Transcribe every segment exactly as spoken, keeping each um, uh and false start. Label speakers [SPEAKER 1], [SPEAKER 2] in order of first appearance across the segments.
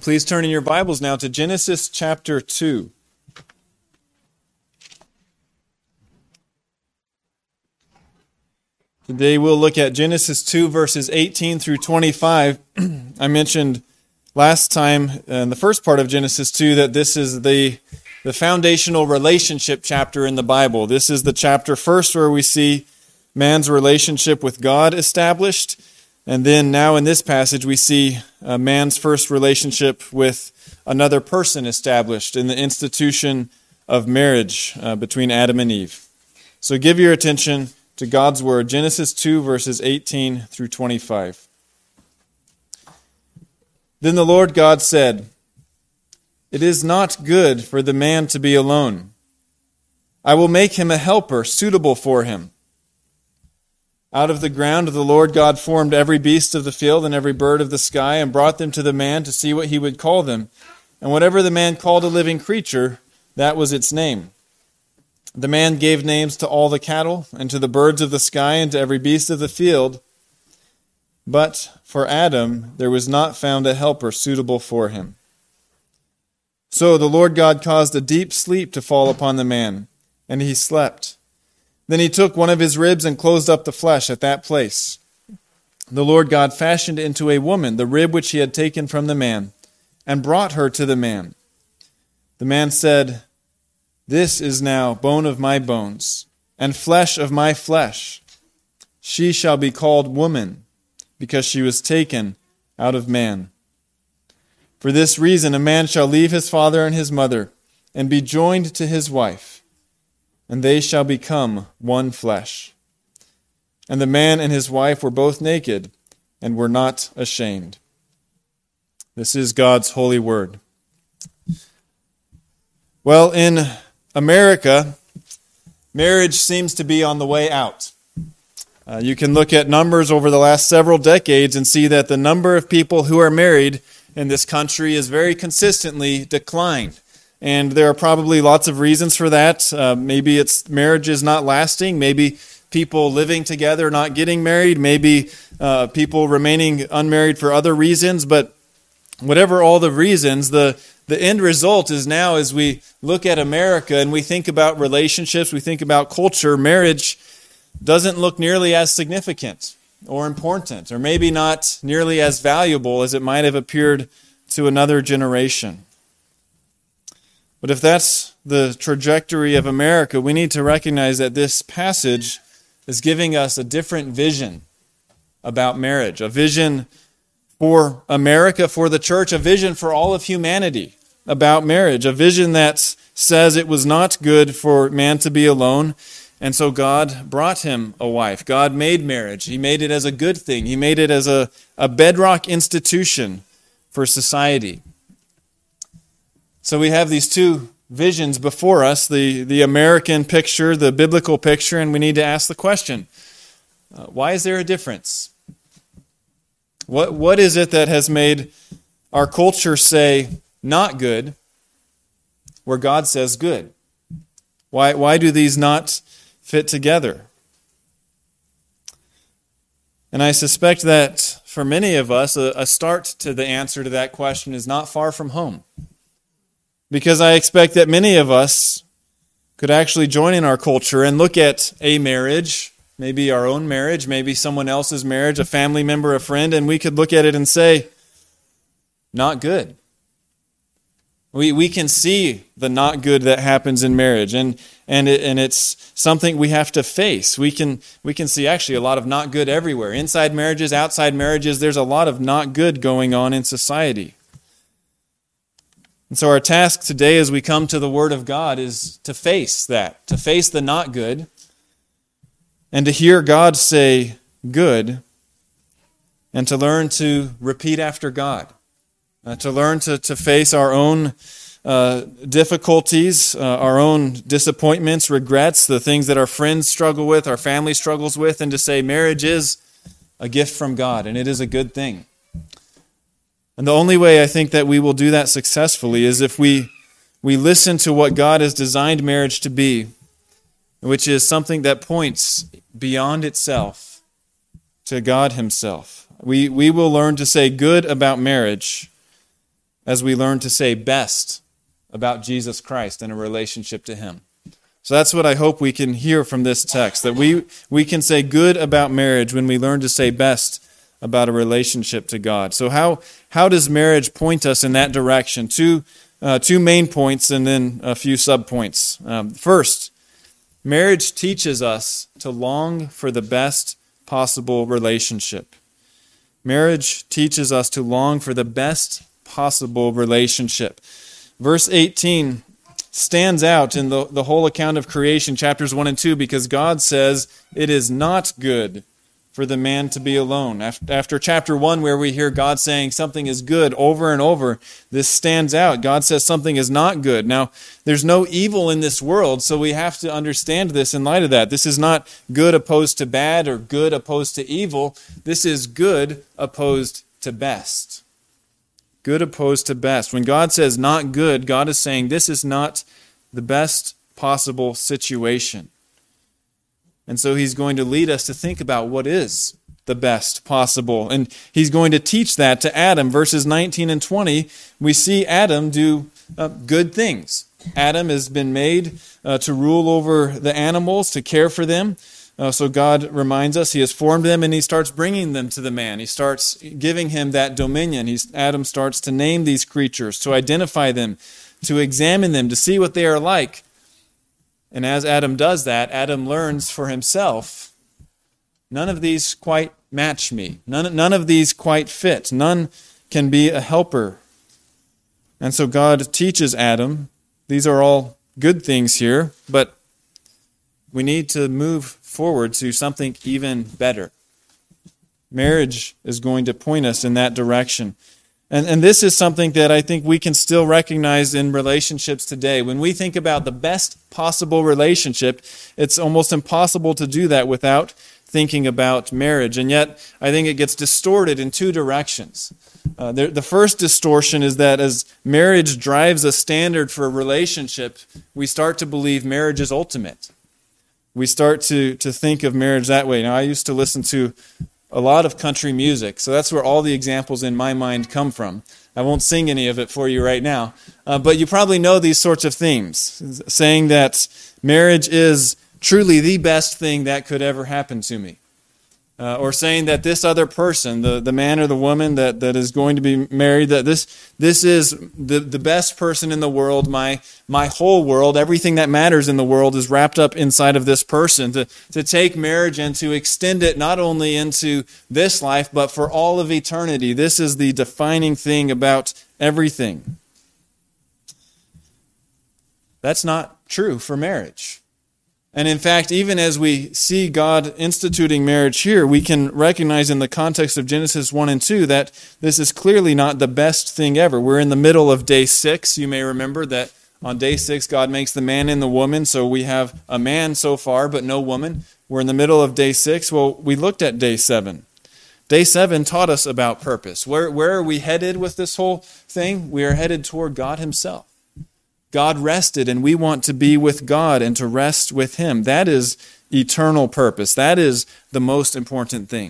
[SPEAKER 1] Please turn in your Bibles now to Genesis chapter two. Today we'll look at Genesis two, verses eighteen through twenty-five. I mentioned last time in the first part of Genesis two that this is the, the foundational relationship chapter in the Bible. This is the chapter first where we see man's relationship with God established. And then now in this passage we see uh, man's first relationship with another person established in the institution of marriage uh, between Adam and Eve. So give your attention to God's Word, Genesis two, verses eighteen through twenty-five. Then the Lord God said, "It is not good for the man to be alone. I will make him a helper suitable for him." Out of the ground the Lord God formed every beast of the field and every bird of the sky and brought them to the man to see what he would call them. And whatever the man called a living creature, that was its name. The man gave names to all the cattle and to the birds of the sky and to every beast of the field. But for Adam there was not found a helper suitable for him. So the Lord God caused a deep sleep to fall upon the man, and he slept. Then he took one of his ribs and closed up the flesh at that place. The Lord God fashioned into a woman the rib which he had taken from the man, and brought her to the man. The man said, "This is now bone of my bones, and flesh of my flesh. She shall be called woman, because she was taken out of man. For this reason a man shall leave his father and his mother, and be joined to his wife, and they shall become one flesh. And the man and his wife were both naked, and were not ashamed." This is God's holy word. Well, in America, marriage seems to be on the way out. Uh, you can look at numbers over the last several decades and see that the number of people who are married in this country is very consistently declined. And there are probably lots of reasons for that. Uh, maybe it's marriage is not lasting. Maybe people living together not getting married. Maybe uh, people remaining unmarried for other reasons. But whatever all the reasons, the, the end result is now as we look at America and we think about relationships, we think about culture, marriage doesn't look nearly as significant or important, or maybe not nearly as valuable as it might have appeared to another generation. But if that's the trajectory of America, we need to recognize that this passage is giving us a different vision about marriage, a vision for America, for the church, a vision for all of humanity about marriage, a vision that says it was not good for man to be alone, and so God brought him a wife. God made marriage. He made it as a good thing. He made it as a, a bedrock institution for society. So we have these two visions before us, the, the American picture, the biblical picture, and we need to ask the question, uh, why is there a difference? What What is it that has made our culture say not good, where God says good? Why, why do these not fit together? And I suspect that for many of us, a, a start to the answer to that question is not far from home. Because I expect that many of us could actually join in our culture and look at a marriage, maybe our own marriage, maybe someone else's marriage, a family member, a friend, and we could look at it and say, not good. We we can see the not good that happens in marriage, and and it, and it's something we have to face. We can we can see actually a lot of not good everywhere. Inside marriages, outside marriages, there's a lot of not good going on in society. And so our task today as we come to the Word of God is to face that, to face the not good, and to hear God say good, and to learn to repeat after God, uh, to learn to, to face our own uh, difficulties, uh, our own disappointments, regrets, the things that our friends struggle with, our family struggles with, and to say marriage is a gift from God, and it is a good thing. And the only way I think that we will do that successfully is if we we listen to what God has designed marriage to be, which is something that points beyond itself to God Himself. We we will learn to say good about marriage as we learn to say best about Jesus Christ and a relationship to him. So that's what I hope we can hear from this text, that we, we can say good about marriage when we learn to say best about a relationship to God. So how, how does marriage point us in that direction? Two, uh, two main points and then a few subpoints. Um, first, marriage teaches us to long for the best possible relationship. Marriage teaches us to long for the best possible relationship. Verse eighteen stands out in the, the whole account of creation, chapters one and two, because God says it is not good for the man to be alone. After, after chapter one, where we hear God saying something is good over and over, this stands out. God says something is not good. Now, there's no evil in this world, so we have to understand this in light of that. This is not good opposed to bad or good opposed to evil. This is good opposed to best. Good opposed to best. When God says not good, God is saying this is not the best possible situation. And so he's going to lead us to think about what is the best possible. And he's going to teach that to Adam. Verses nineteen and twenty, we see Adam do uh, good things. Adam has been made uh, to rule over the animals, to care for them. Uh, so God reminds us he has formed them, and he starts bringing them to the man. He starts giving him that dominion. He's, Adam starts to name these creatures, to identify them, to examine them, to see what they are like. And as Adam does that, Adam learns for himself, none of these quite match me. None, none of these quite fit. None can be a helper. And so God teaches Adam, these are all good things here, but we need to move forward to something even better. Marriage is going to point us in that direction. And, and this is something that I think we can still recognize in relationships today. When we think about the best possible relationship, it's almost impossible to do that without thinking about marriage. And yet, I think it gets distorted in two directions. Uh, the, the first distortion is that as marriage drives a standard for a relationship, we start to believe marriage is ultimate. We start to, to think of marriage that way. Now, I used to listen to a lot of country music, so that's where all the examples in my mind come from. I won't sing any of it for you right now, uh, but you probably know these sorts of themes, saying that marriage is truly the best thing that could ever happen to me. Uh, or saying that this other person, the, the man or the woman that, that is going to be married, that this this is the, the best person in the world, my my whole world, everything that matters in the world is wrapped up inside of this person. To, to take marriage and to extend it not only into this life, but for all of eternity. This is the defining thing about everything. That's not true for marriage. And in fact, even as we see God instituting marriage here, we can recognize in the context of Genesis one and two that this is clearly not the best thing ever. We're in the middle of day six. You may remember that on day six, God makes the man and the woman, so we have a man so far, but no woman. We're in the middle of day six. Well, we looked at day seven. Day seven taught us about purpose. Where, where are we headed with this whole thing? We are headed toward God himself. God rested, and we want to be with God and to rest with him. That is eternal purpose. That is the most important thing.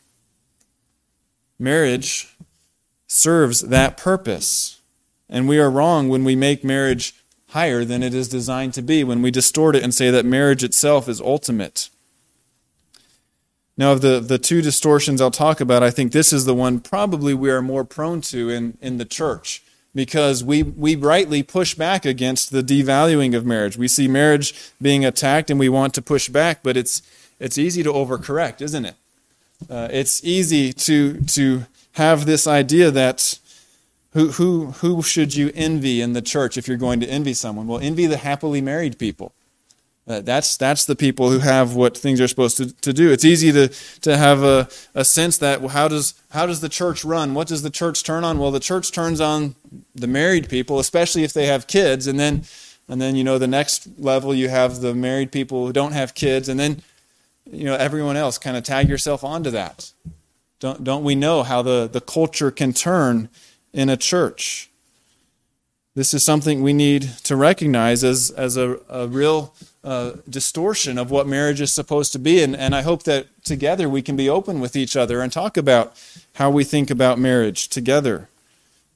[SPEAKER 1] Marriage serves that purpose. And we are wrong when we make marriage higher than it is designed to be, when we distort it and say that marriage itself is ultimate. Now, of the, the two distortions I'll talk about, I think this is the one probably we are more prone to in, in the church. Because we, we rightly push back against the devaluing of marriage. We see marriage being attacked and we want to push back, but it's it's easy to overcorrect, isn't it? Uh, it's easy to to have this idea that who who who should you envy in the church if you're going to envy someone? Well, envy the happily married people. Uh, that's that's the people who have what things are supposed to, to do. It's easy to, to have a, a sense that, well, how does how does the church run? What does the church turn on? Well, the church turns on the married people, especially if they have kids, and then and then you know the next level you have the married people who don't have kids, and then you know everyone else. Kind of tag yourself onto that. Don't don't we know how the, the culture can turn in a church? This is something we need to recognize as, as a, a real uh, distortion of what marriage is supposed to be. And, and I hope that together we can be open with each other and talk about how we think about marriage together.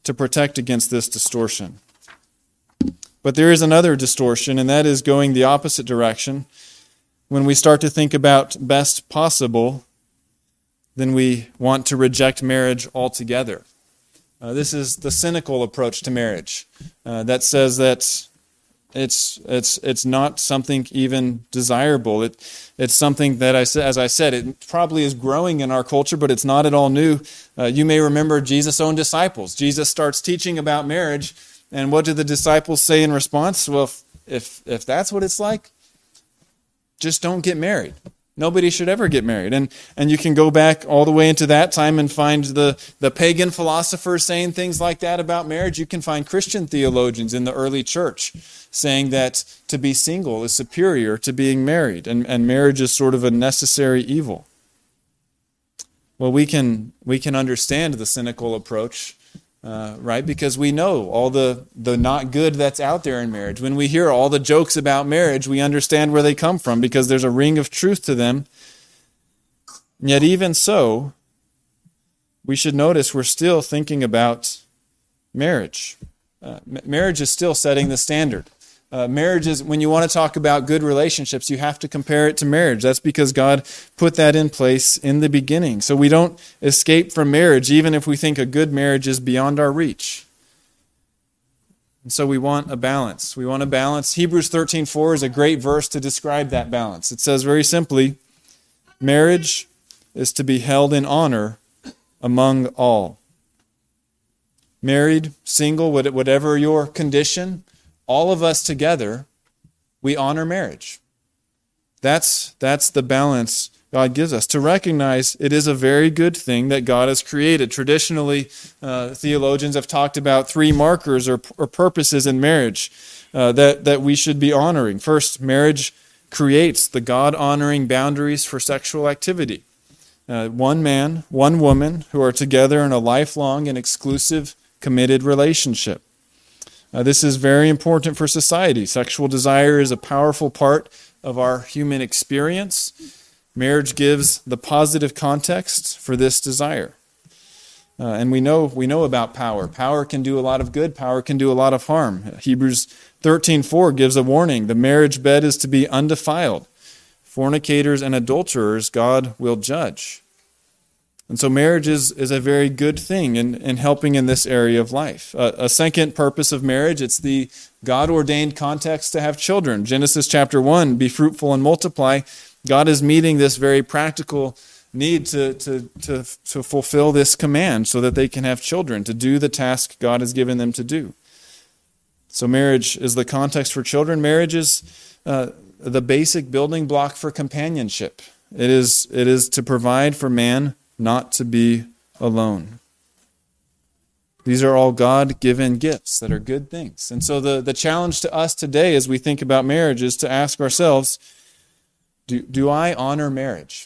[SPEAKER 1] to protect against this distortion. But there is another distortion, and that is going the opposite direction. When we start to think about best possible, then we want to reject marriage altogether. Uh, this is the cynical approach to marriage uh, that says that it's it's it's not something even desirable. It it's something that I as I said, it probably is growing in our culture, but it's not at all new. Uh, you may remember Jesus' own disciples. Jesus starts teaching about marriage, and what do the disciples say in response? Well, if if, if that's what it's like, just don't get married. Nobody should ever get married. And and you can go back all the way into that time and find the, the pagan philosophers saying things like that about marriage. You can find Christian theologians in the early church saying that to be single is superior to being married, and, and marriage is sort of a necessary evil. Well, we can we can understand the cynical approach, Uh, right? Because we know all the, the not good that's out there in marriage. When we hear all the jokes about marriage, we understand where they come from because there's a ring of truth to them. Yet even so, we should notice we're still thinking about marriage. Uh, m- marriage is still setting the standard. Uh, marriage is, when you want to talk about good relationships, you have to compare it to marriage. That's because God put that in place in the beginning. So we don't escape from marriage, even if we think a good marriage is beyond our reach. And so we want a balance. We want a balance. Hebrews thirteen four is a great verse to describe that balance. It says very simply, marriage is to be held in honor among all. Married, single, whatever your condition, all of us together, we honor marriage. That's, that's the balance God gives us. To recognize it is a very good thing that God has created. Traditionally, uh, theologians have talked about three markers or, or purposes in marriage uh, that, that we should be honoring. First, marriage creates the God-honoring boundaries for sexual activity. Uh, one man, one woman who are together in a lifelong and exclusive committed relationship. Uh, this is very important for society. Sexual desire is a powerful part of our human experience. Marriage gives the positive context for this desire. Uh, and we know we know about power. Power can do a lot of good. Power can do a lot of harm. Hebrews thirteen four gives a warning. The marriage bed is to be undefiled. Fornicators and adulterers God will judge. And so marriage is, is a very good thing in, in helping in this area of life. Uh, a second purpose of marriage, it's the God-ordained context to have children. Genesis chapter one, be fruitful and multiply. God is meeting this very practical need to, to, to, to fulfill this command so that they can have children, to do the task God has given them to do. So marriage is the context for children. Marriage is uh, the basic building block for companionship. It is, it is to provide for man not to be alone. These are all God-given gifts that are good things. And so the, the challenge to us today as we think about marriage is to ask ourselves, do, do I honor marriage?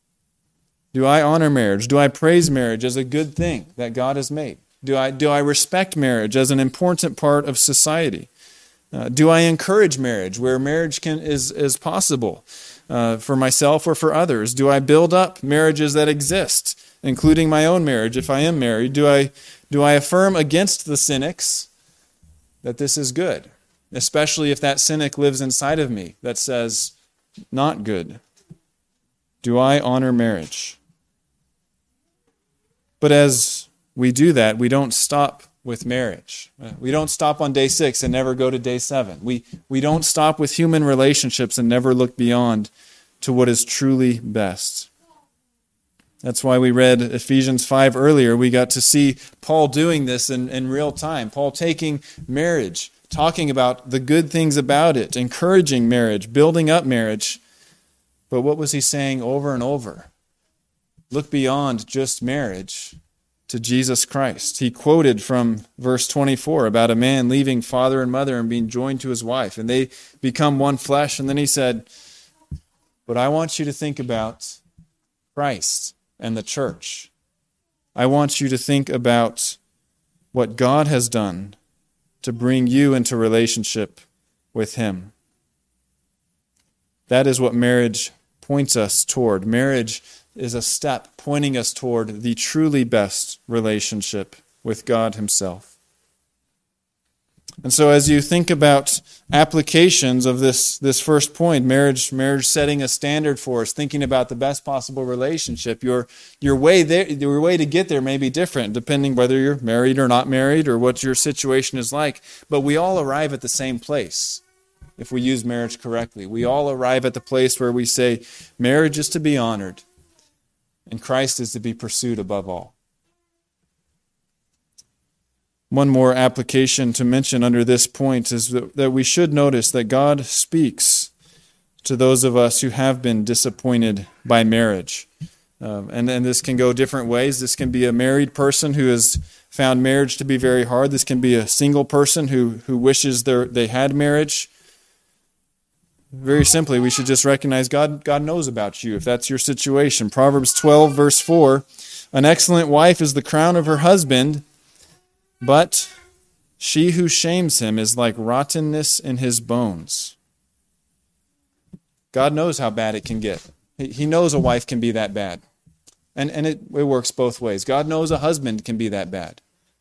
[SPEAKER 1] Do I honor marriage? Do I praise marriage as a good thing that God has made? Do I, do I respect marriage as an important part of society? Uh, do I encourage marriage where marriage can is, is possible? Uh, for myself or for others? Do I build up marriages that exist, including my own marriage if I am married? Do I do I affirm against the cynics that this is good, especially if that cynic lives inside of me that says, not good? Do I honor marriage? But as we do that, we don't stop with marriage. We don't stop on day six and never go to day seven. We we don't stop with human relationships and never look beyond to what is truly best. That's why we read Ephesians five earlier. We got to see Paul doing this in, in real time. Paul taking marriage, talking about the good things about it, encouraging marriage, building up marriage. But what was he saying over and over? Look beyond just marriage to Jesus Christ. He quoted from verse twenty-four about a man leaving father and mother and being joined to his wife, and they become one flesh. And then he said, but I want you to think about Christ and the church. I want you to think about what God has done to bring you into relationship with Him. That is what marriage points us toward. Marriage is a step pointing us toward the truly best relationship with God himself. And so as you think about applications of this, this first point, marriage marriage setting a standard for us, thinking about the best possible relationship, your your way there, your way to get there may be different depending whether you're married or not married or what your situation is like, but we all arrive at the same place if we use marriage correctly. We all arrive at the place where we say marriage is to be honored and Christ is to be pursued above all. One more application to mention under this point is that we should notice that God speaks to those of us who have been disappointed by marriage. Um, and, and this can go different ways. This can be a married person who has found marriage to be very hard. This can be a single person who, who wishes they had marriage. Very simply, we should just recognize God, God knows about you if that's your situation. Proverbs twelve, verse four, an excellent wife is the crown of her husband, but she who shames him is like rottenness in his bones. God knows how bad it can get. He knows a wife can be that bad. And, and it, it works both ways. God knows a husband can be that bad.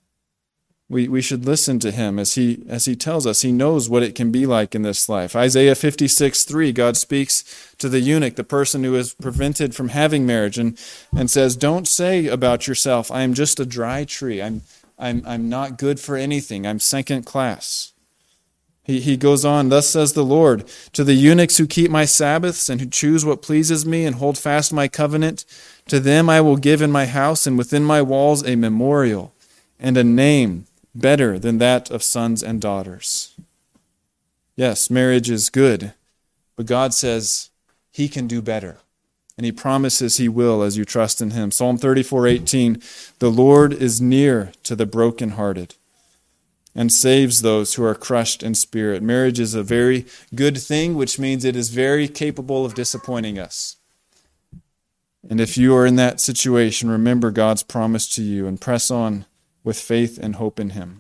[SPEAKER 1] We we should listen to him as he as he tells us. He knows what it can be like in this life. Isaiah fifty-six, three, God speaks to the eunuch, the person who is prevented from having marriage, and, and says, don't say about yourself, I am just a dry tree. I'm I'm I'm not good for anything. I'm second class. He he goes on, thus says the Lord, to the eunuchs who keep my Sabbaths and who choose what pleases me and hold fast my covenant, to them I will give in my house and within my walls a memorial and a name better than that of sons and daughters. Yes, marriage is good, but God says he can do better. And he promises he will as you trust in him. Psalm thirty-four, eighteen, the Lord is near to the brokenhearted and saves those who are crushed in spirit. Marriage is a very good thing, which means it is very capable of disappointing us. And if you are in that situation, remember God's promise to you and press on with faith and hope in him.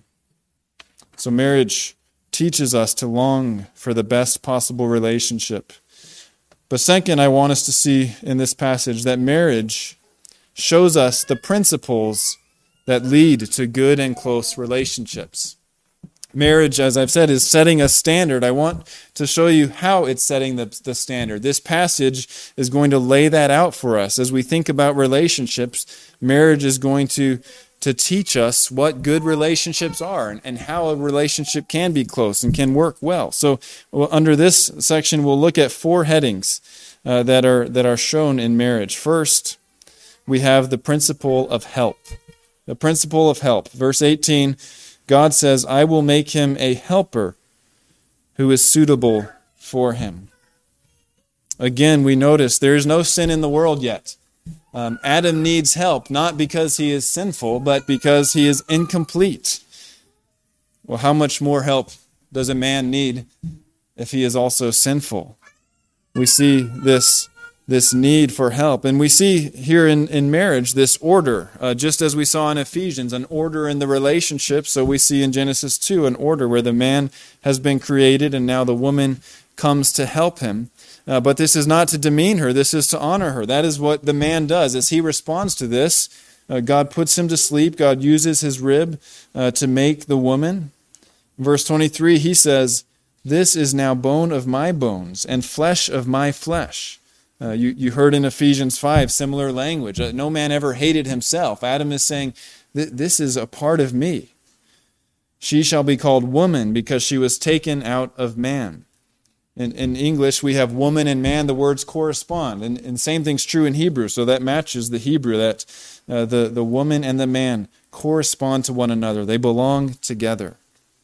[SPEAKER 1] So marriage teaches us to long for the best possible relationship. But second, I want us to see in this passage that marriage shows us the principles that lead to good and close relationships. Marriage, as I've said, is setting a standard. I want to show you how it's setting the, the standard. This passage is going to lay that out for us. As we think about relationships, marriage is going to, to teach us what good relationships are and, and how a relationship can be close and can work well. So well, under this section, we'll look at four headings uh, that are that are shown in marriage. First, we have the principle of help. The principle of help. Verse eighteen, God says, I will make him a helper who is suitable for him. Again, we notice there is no sin in the world yet. Um, Adam needs help, not because he is sinful, but because he is incomplete. Well, how much more help does a man need if he is also sinful? We see this this need for help. And we see here in, in marriage this order, uh, just as we saw in Ephesians, an order in the relationship. So we see in Genesis two an order where the man has been created and now the woman comes to help him. Uh, but this is not to demean her. This is to honor her. That is what the man does. As he responds to this, uh, God puts him to sleep. God uses his rib uh, to make the woman. Verse twenty-three, he says, this is now bone of my bones and flesh of my flesh. Uh, you, you heard in Ephesians five similar language. Uh, no man ever hated himself. Adam is saying, this is a part of me. She shall be called woman because she was taken out of man. In, in English, we have woman and man. The words correspond. And, and same thing's true in Hebrew. So that matches the Hebrew, that uh, the, the woman and the man correspond to one another. They belong together.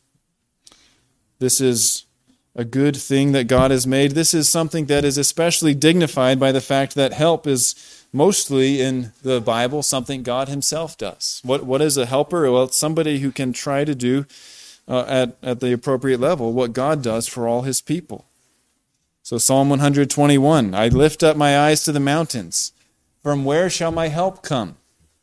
[SPEAKER 1] This is a good thing that God has made. This is something that is especially dignified by the fact that help is mostly in the Bible something God himself does. What What is a helper? Well, it's somebody who can try to do uh, at, at the appropriate level what God does for all his people. So Psalm one twenty-one, I lift up my eyes to the mountains. From where shall my help come?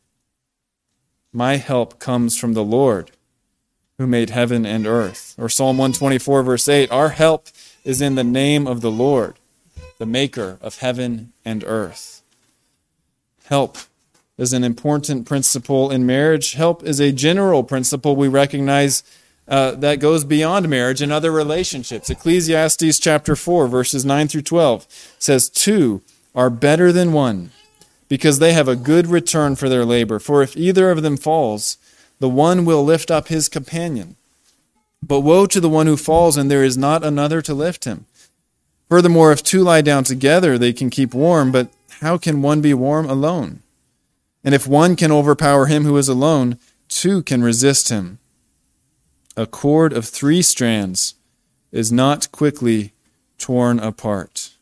[SPEAKER 1] My help comes from the Lord, who made heaven and earth. Or Psalm one twenty-four, verse eight, our help is in the name of the Lord, the maker of heaven and earth. Help is an important principle in marriage. Help is a general principle we recognize uh, that goes beyond marriage and other relationships. Ecclesiastes chapter four, verses nine through twelve says, "Two are better than one, because they have a good return for their labor. For if either of them falls, the one will lift up his companion. But woe to the one who falls, and there is not another to lift him. Furthermore, if two lie down together, they can keep warm, but how can one be warm alone? And if one can overpower him who is alone, two can resist him. A cord of three strands is not quickly torn apart."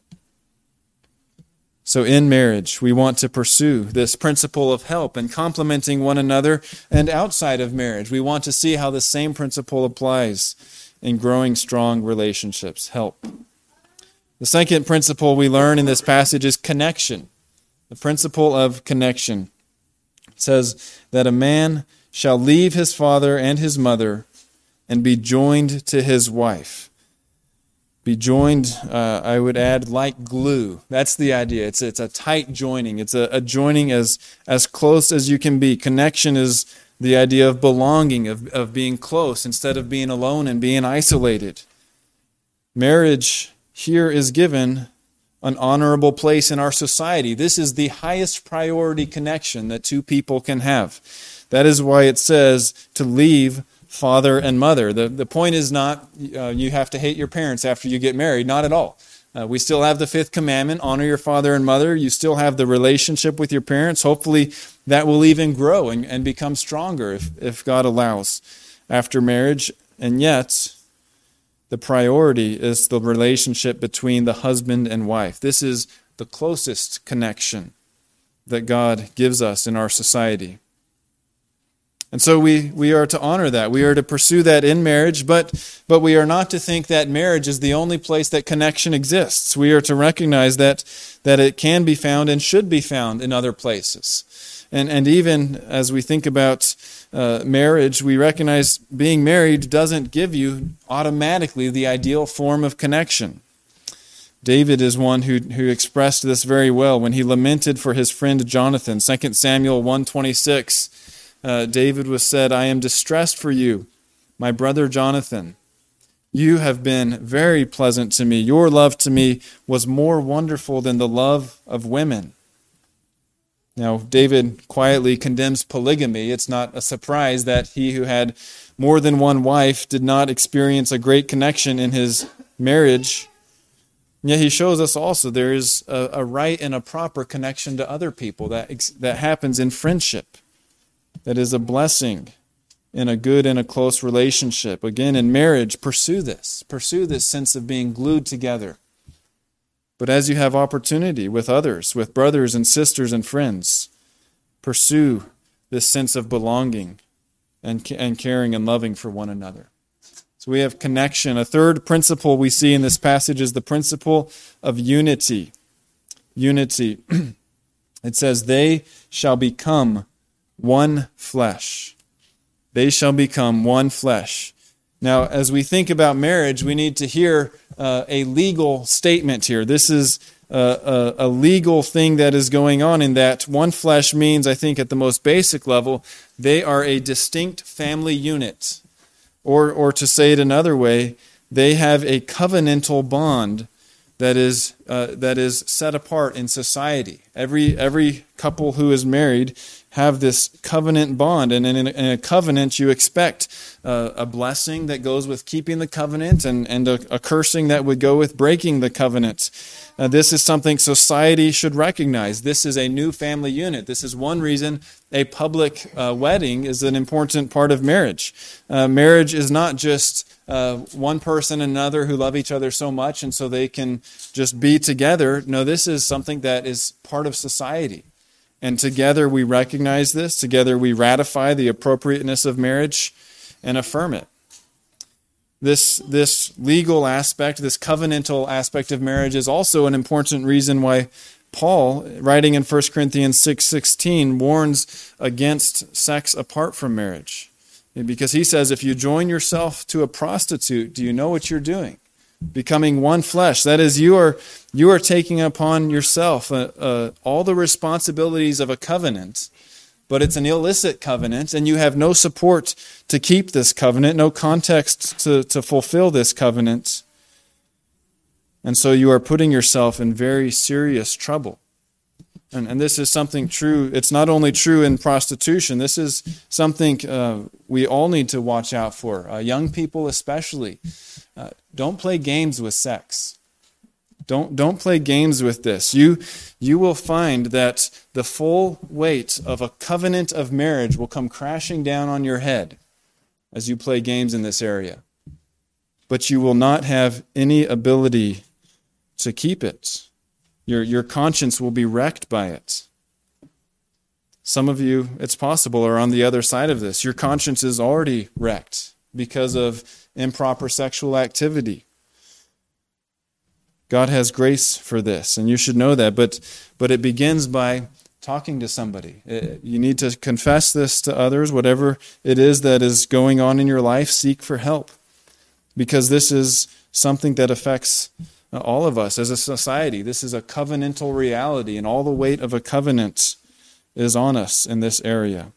[SPEAKER 1] So in marriage, we want to pursue this principle of help and complementing one another, and outside of marriage, we want to see how the same principle applies in growing strong relationships. Help. The second principle we learn in this passage is connection. The principle of connection. It says that a man shall leave his father and his mother and be joined to his wife. Be joined, uh, I would add, like glue. That's the idea. It's it's a tight joining. It's a, a joining as, as close as you can be. Connection is the idea of belonging, of, of being close instead of being alone and being isolated. Marriage here is given an honorable place in our society. This is the highest priority connection that two people can have. That is why it says to leave father and mother. The, the point is not uh, you have to hate your parents after you get married. Not at all. Uh, we still have the fifth commandment, honor your father and mother. You still have the relationship with your parents. Hopefully that will even grow and, and become stronger if, if God allows after marriage. And yet, the priority is the relationship between the husband and wife. This is the closest connection that God gives us in our society. And so we, we are to honor that. We are to pursue that in marriage, but, but we are not to think that marriage is the only place that connection exists. We are to recognize that, that it can be found and should be found in other places. And, and even as we think about uh, marriage, we recognize being married doesn't give you automatically the ideal form of connection. David is one who, who expressed this very well when he lamented for his friend Jonathan. Second Samuel one twenty-six. Uh, David was said, "I am distressed for you, my brother Jonathan. You have been very pleasant to me. Your love to me was more wonderful than the love of women." Now, David quietly condemns polygamy. It's not a surprise that he who had more than one wife did not experience a great connection in his marriage. Yet he shows us also there is a, a right and a proper connection to other people that, that happens in friendship. That is a blessing in a good and a close relationship. Again, in marriage, pursue this. Pursue this sense of being glued together. But as you have opportunity with others, with brothers and sisters and friends, pursue this sense of belonging and, and caring and loving for one another. So we have connection. A third principle we see in this passage is the principle of unity. Unity. It says, "They shall become one flesh." They shall become one flesh. Now, as we think about marriage, we need to hear uh, a legal statement here. This is a, a, a legal thing that is going on in that one flesh means, I think, at the most basic level, they are a distinct family unit. Or, or to say it another way, they have a covenantal bond that is uh, that is set apart in society. Every every couple who is married have this covenant bond, and in a, in a covenant you expect uh, a blessing that goes with keeping the covenant, and, and a, a cursing that would go with breaking the covenant. Uh, this is something society should recognize. This is a new family unit. This is one reason a public uh, wedding is an important part of marriage. Uh, marriage is not just uh, one person and another who love each other so much and so they can just be together. No, this is something that is part of society. And together we recognize this. Together we ratify the appropriateness of marriage and affirm it. This, this legal aspect, this covenantal aspect of marriage is also an important reason why Paul, writing in First Corinthians six sixteen, warns against sex apart from marriage. Because he says, if you join yourself to a prostitute, do you know what you're doing? becoming one flesh. That is, you are you are taking upon yourself uh, uh, all the responsibilities of a covenant, but it's an illicit covenant, and you have no support to keep this covenant, no context to, to fulfill this covenant. And so you are putting yourself in very serious trouble. And, and this is something true. It's not only true in prostitution. This is something uh, we all need to watch out for. Uh, young people especially. Uh, don't play games with sex. Don't don't play games with this. You you will find that the full weight of a covenant of marriage will come crashing down on your head as you play games in this area. But you will not have any ability to keep it. Your your conscience will be wrecked by it. Some of you, it's possible, are on the other side of this. Your conscience is already wrecked because of improper sexual activity. God has grace for this, and you should know that. But but it begins by talking to somebody. You need to confess this to others. Whatever it is that is going on in your life, seek for help. Because this is something that affects all of us as a society. This is a covenantal reality, and all the weight of a covenant is on us in this area.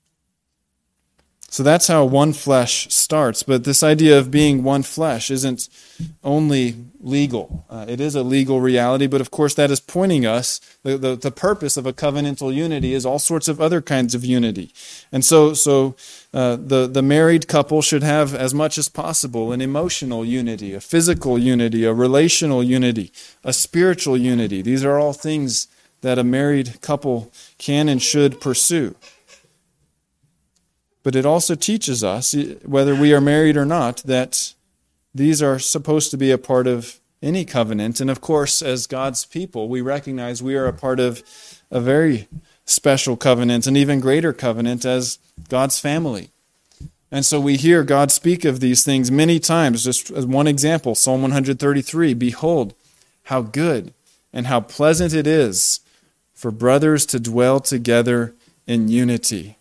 [SPEAKER 1] So that's how one flesh starts. But this idea of being one flesh isn't only legal. Uh, it is a legal reality, but of course that is pointing us, the, the, the purpose of a covenantal unity is all sorts of other kinds of unity. And so so uh, the, the married couple should have as much as possible an emotional unity, a physical unity, a relational unity, a spiritual unity. These are all things that a married couple can and should pursue. But it also teaches us, whether we are married or not, that these are supposed to be a part of any covenant. And of course, as God's people, we recognize we are a part of a very special covenant, an even greater covenant as God's family. And so we hear God speak of these things many times. Just as one example, Psalm one thirty-three, "Behold, how good and how pleasant it is for brothers to dwell together in unity."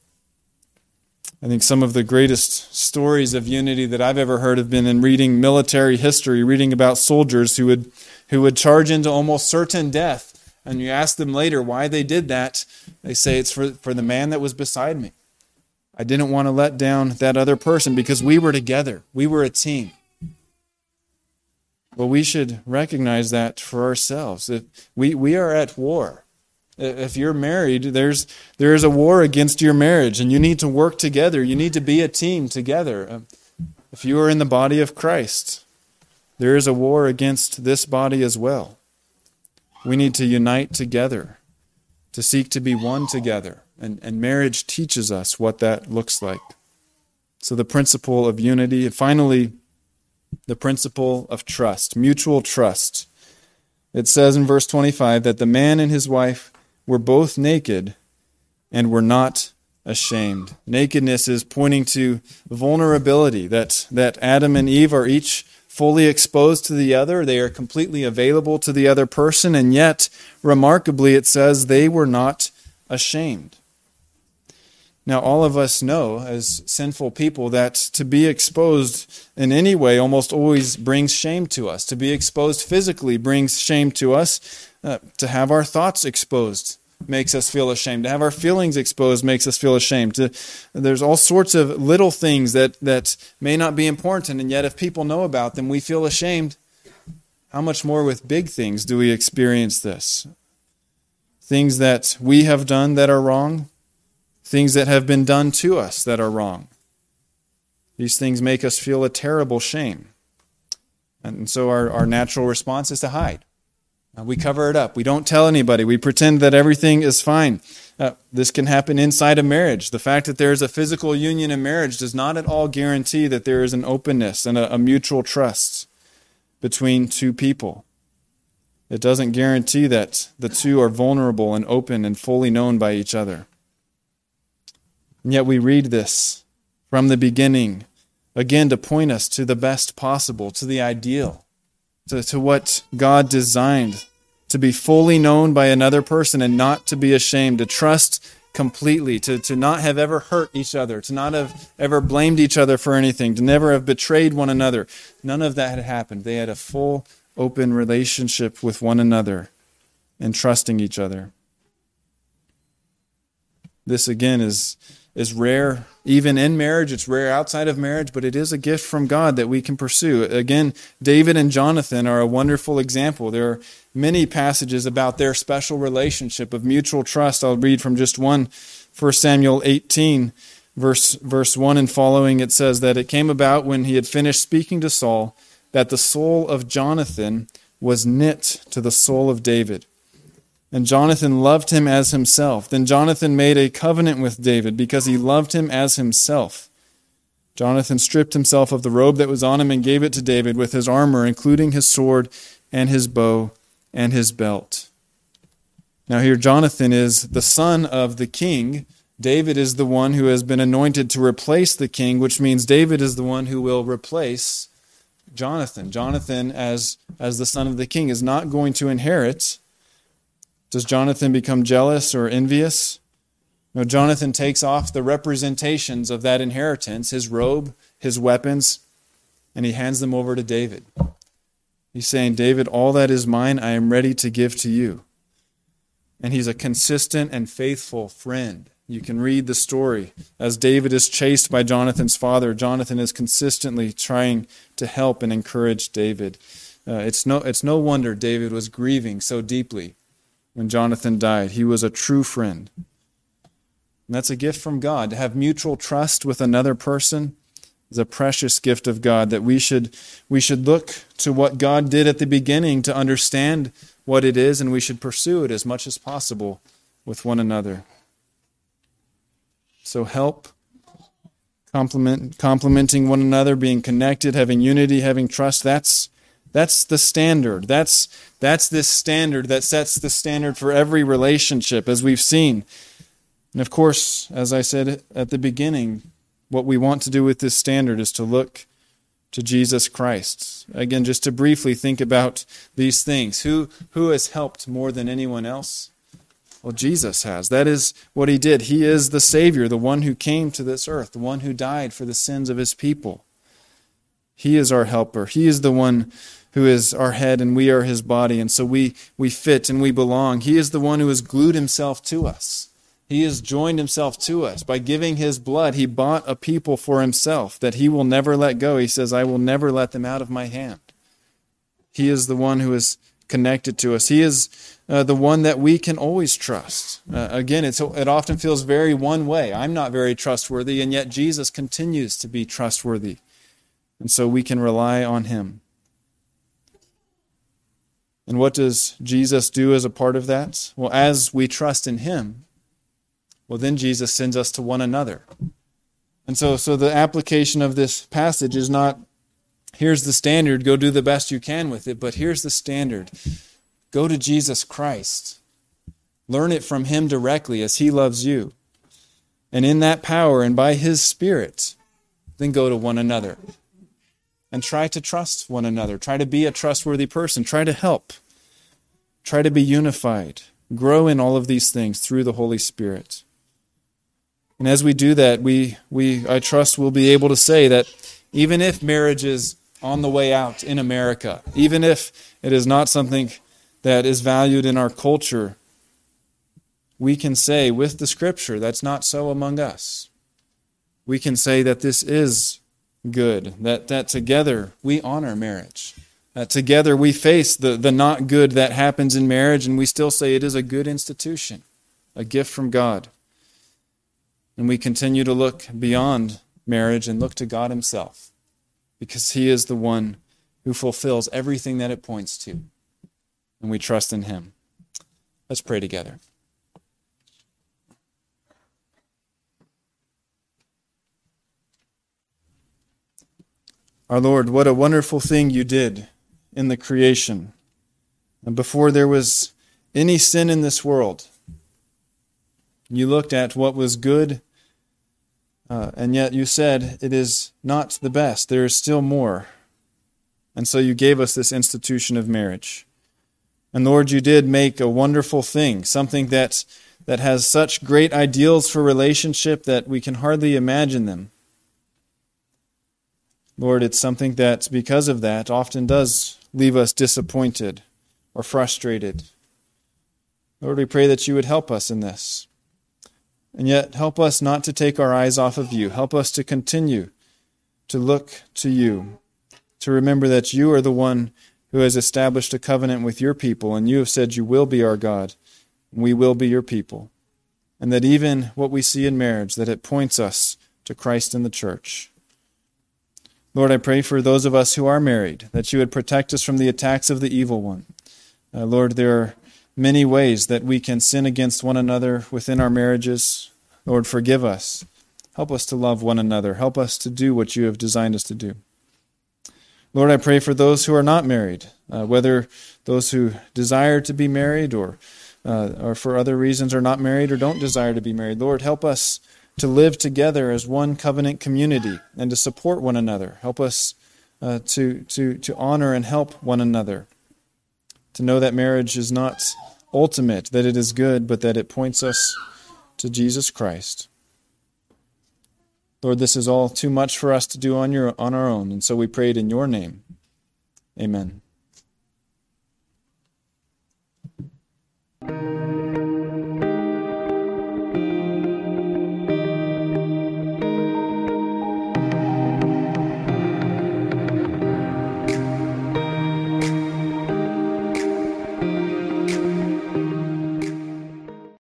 [SPEAKER 1] I think some of the greatest stories of unity that I've ever heard have been in reading military history, reading about soldiers who would who would charge into almost certain death. And you ask them later why they did that. They say, it's for, for the man that was beside me. I didn't want to let down that other person because we were together. We were a team. Well, we should recognize that for ourselves. If we, we are at war. If you're married, there's there is a war against your marriage, and you need to work together. You need to be a team together. If you are in the body of Christ, there is a war against this body as well. We need to unite together, to seek to be one together. And, and marriage teaches us what that looks like. So the principle of unity. And finally, the principle of trust, mutual trust. It says in verse twenty-five that the man and his wife were both naked and were not ashamed. Nakedness is pointing to vulnerability, that, that Adam and Eve are each fully exposed to the other. They are completely available to the other person, and yet, remarkably, it says they were not ashamed. Now, all of us know, as sinful people, that to be exposed in any way almost always brings shame to us. To be exposed physically brings shame to us. Uh, to have our thoughts exposed makes us feel ashamed. To have our feelings exposed makes us feel ashamed. To, there's all sorts of little things that, that may not be important, and yet if people know about them, we feel ashamed. How much more with big things do we experience this? Things that we have done that are wrong, things that have been done to us that are wrong. These things make us feel a terrible shame. And so our, our natural response is to hide. Uh, we cover it up. We don't tell anybody. We pretend that everything is fine. Uh, this can happen inside a marriage. The fact that there is a physical union in marriage does not at all guarantee that there is an openness and a, a mutual trust between two people. It doesn't guarantee that the two are vulnerable and open and fully known by each other. And yet we read this from the beginning, again, to point us to the best possible, to the ideal, to, to what God designed, to be fully known by another person and not to be ashamed, to trust completely, to, to not have ever hurt each other, to not have ever blamed each other for anything, to never have betrayed one another. None of that had happened. They had a full, open relationship with one another and trusting each other. This, again, is, is rare. Even in marriage, it's rare outside of marriage, but it is a gift from God that we can pursue. Again, David and Jonathan are a wonderful example. There are many passages about their special relationship of mutual trust. I'll read from just one, First Samuel eighteen, verse, verse one and following. It says that it came about when he had finished speaking to Saul that the soul of Jonathan was knit to the soul of David. And Jonathan loved him as himself. Then Jonathan made a covenant with David because he loved him as himself. Jonathan stripped himself of the robe that was on him and gave it to David with his armor, including his sword and his bow and his belt. Now here Jonathan is the son of the king. David is the one who has been anointed to replace the king, which means David is the one who will replace Jonathan. Jonathan, as, as the son of the king, is not going to inherit. Does Jonathan become jealous or envious? No, Jonathan takes off the representations of that inheritance, his robe, his weapons, and he hands them over to David. He's saying, David, all that is mine, I am ready to give to you. And he's a consistent and faithful friend. You can read the story. As David is chased by Jonathan's father, Jonathan is consistently trying to help and encourage David. Uh, it's no, it's no wonder David was grieving so deeply when Jonathan died. He was a true friend. And that's a gift from God. To have mutual trust with another person is a precious gift of God that we should we should look to what God did at the beginning to understand what it is, and we should pursue it as much as possible with one another. So help, complement, complementing one another, being connected, having unity, having trust, that's That's the standard. That's that's this standard that sets the standard for every relationship, as we've seen. And of course, as I said at the beginning, what we want to do with this standard is to look to Jesus Christ. Again, just to briefly think about these things. Who, who has helped more than anyone else? Well, Jesus has. That is what he did. He is the Savior, the one who came to this earth, the one who died for the sins of his people. He is our helper. He is the one who is our head and we are his body, and so we, we fit and we belong. He is the one who has glued himself to us. He has joined himself to us. By giving his blood, he bought a people for himself that he will never let go. He says, I will never let them out of my hand. He is the one who is connected to us. He is uh, the one that we can always trust. Uh, again, it's, it often feels very one way. I'm not very trustworthy, and yet Jesus continues to be trustworthy. And so we can rely on him. And what does Jesus do as a part of that? Well, as we trust in him, well, then Jesus sends us to one another. And so, so the application of this passage is not, here's the standard, go do the best you can with it, but here's the standard. Go to Jesus Christ. Learn it from him directly as he loves you. And in that power and by his Spirit, then go to one another. And try to trust one another. Try to be a trustworthy person. Try to help. Try to be unified. Grow in all of these things through the Holy Spirit. And as we do that, we, we I trust we'll be able to say that even if marriage is on the way out in America, even if it is not something that is valued in our culture, we can say with the Scripture that's not so among us. We can say that this is good, that, that together we honor marriage, that together we face the, the not good that happens in marriage, and we still say it is a good institution, a gift from God. And we continue to look beyond marriage and look to God himself, because he is the one who fulfills everything that it points to. And we trust in him. Let's pray together. Our Lord, what a wonderful thing you did in the creation. And before there was any sin in this world, you looked at what was good, uh, and yet you said it is not the best. There is still more. And so you gave us this institution of marriage. And Lord, you did make a wonderful thing, something that that has such great ideals for relationship that we can hardly imagine them. Lord, it's something that, because of that, often does leave us disappointed or frustrated. Lord, we pray that you would help us in this. And yet, help us not to take our eyes off of you. Help us to continue to look to you, to remember that you are the one who has established a covenant with your people, and you have said you will be our God, and we will be your people. And that even what we see in marriage, that it points us to Christ and the church. Lord, I pray for those of us who are married, that you would protect us from the attacks of the evil one. Uh, Lord, there are many ways that we can sin against one another within our marriages. Lord, forgive us. Help us to love one another. Help us to do what you have designed us to do. Lord, I pray for those who are not married, uh, whether those who desire to be married or, uh, or for other reasons are not married or don't desire to be married. Lord, help us to live together as one covenant community and to support one another. Help us uh, to, to, to honor and help one another. To know that marriage is not ultimate, that it is good, but that it points us to Jesus Christ. Lord, this is all too much for us to do on your on our own, and so we pray it in your name. Amen.